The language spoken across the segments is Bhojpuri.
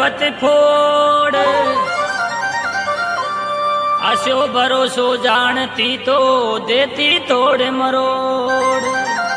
पर्वत फोड़ आशो भरोसो जानती तो देती तोड़ मरोड़।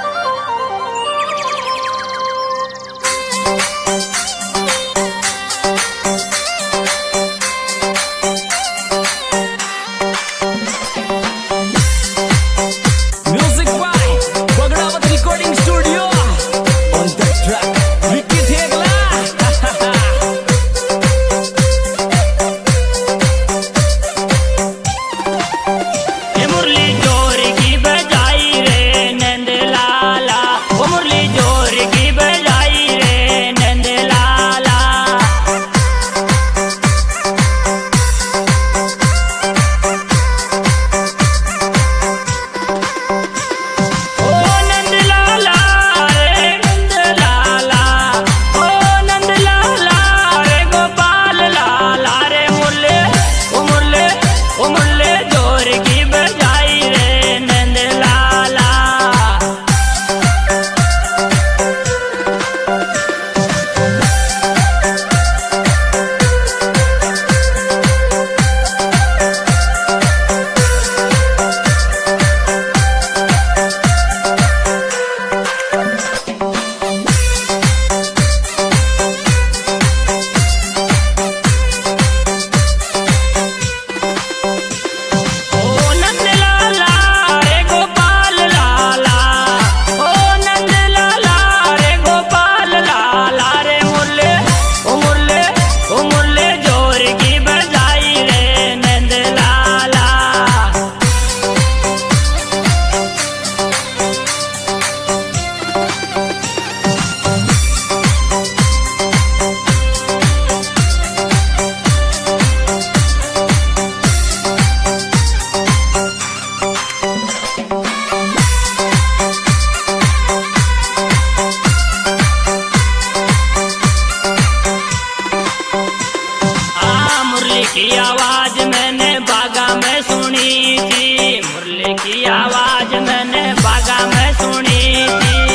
की आवाज मैंने बागा में सुनी थी, मुरली की आवाज मैंने बागा में सुनी थी।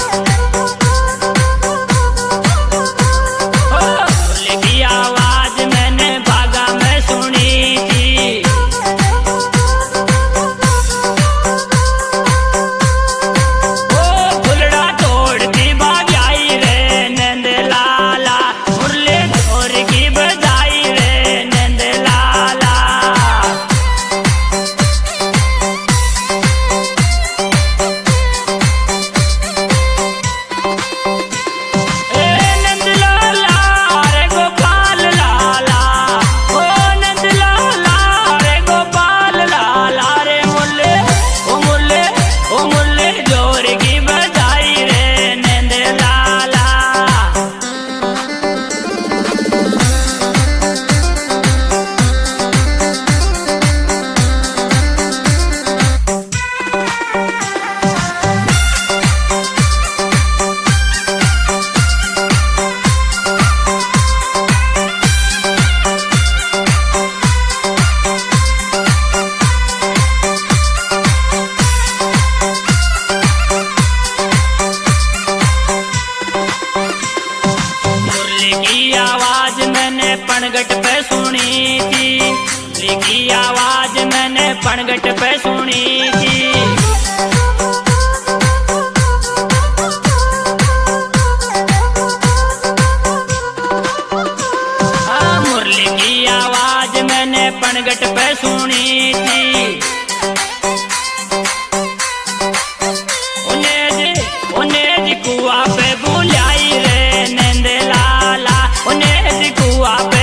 मुरली की आवाज मैंने बागा में सुनी थी। ओ फुलड़ा तोड़ती बाग आई रे नंद लाला, मुरली ढोर की बजाई रे नंद लाला। नंद लाला रे गोपाल लाला, ओ नंद लाला रे गोपाल लाला रे मुरली ओ मुरली ओ मुरली जोर की बजाई रे नंद लाला। मुरली की आवाज मैंने पनघट पे सुनी थी, मुरली की आवाज मैंने पनघट पे सुनी थी। हाँ, मुरली की आवाज मैंने पनघट पे सुनी थी। उन्हें जी कुआ पे बुलाई रे नंद लाला, उन्हें जी कुआ पे